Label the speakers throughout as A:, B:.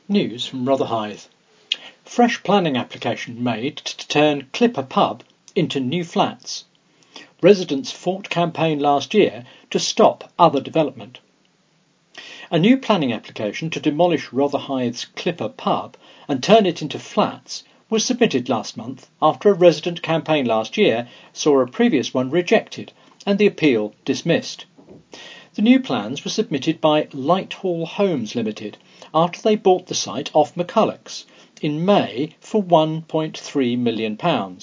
A: News from Rotherhithe. Fresh planning application made to turn Clipper Pub into new flats. Residents fought campaign last year to stop other development. A new planning application to demolish Rotherhithe's Clipper Pub and turn it into flats was submitted last month after a resident campaign last year saw a previous one rejected and the appeal dismissed. The new plans were submitted by Lighthall Homes Limited after they bought the site off McCulloch's in May for £1.3 million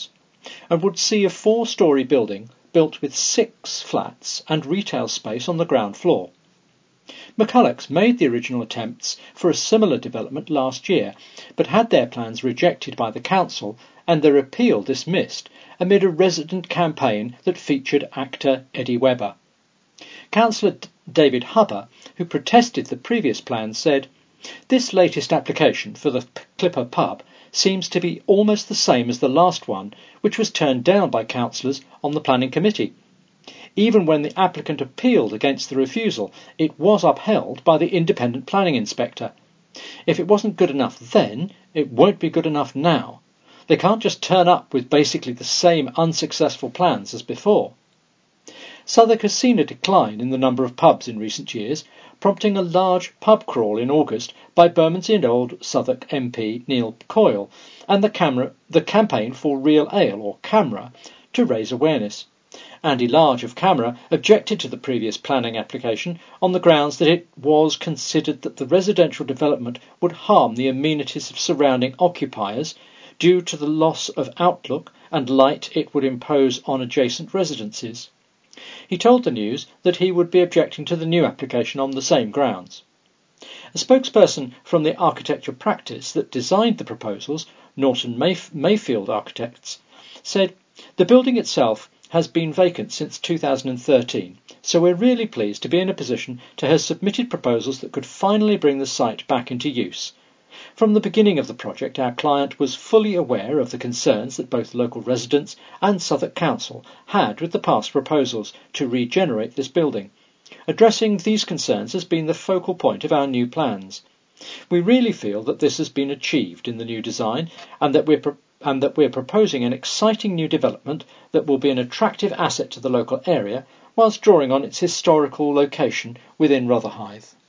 A: and would see a 4-storey building built with 6 flats and retail space on the ground floor. McCulloch's made the original attempts for a similar development last year, but had their plans rejected by the council and their appeal dismissed amid a resident campaign that featured actor Eddie Webber. Councillor David Hubber, who protested the previous plan, said, "This latest application for the Clipper Pub seems to be almost the same as the last one, which was turned down by councillors on the planning committee. Even when the applicant appealed against the refusal, it was upheld by the independent planning inspector. If it wasn't good enough then, it won't be good enough now. They can't just turn up with basically the same unsuccessful plans as before." Southwark has seen a decline in the number of pubs in recent years, prompting a large pub crawl in August by Bermondsey and Old Southwark MP Neil Coyle and the campaign for Real Ale, or CAMRA, to raise awareness. Andy Large of CAMRA objected to the previous planning application on the grounds that it was considered that the residential development would harm the amenities of surrounding occupiers due to the loss of outlook and light it would impose on adjacent residences. He told the News that he would be objecting to the new application on the same grounds. A spokesperson from the architecture practice that designed the proposals, Norton Mayfield Architects, said, "The building itself has been vacant since 2013, so we're really pleased to be in a position to have submitted proposals that could finally bring the site back into use. From the beginning of the project, our client was fully aware of the concerns that both local residents and Southwark Council had with the past proposals to regenerate this building. Addressing these concerns has been the focal point of our new plans. We really feel that this has been achieved in the new design and that we're proposing an exciting new development that will be an attractive asset to the local area whilst drawing on its historical location within Rotherhithe."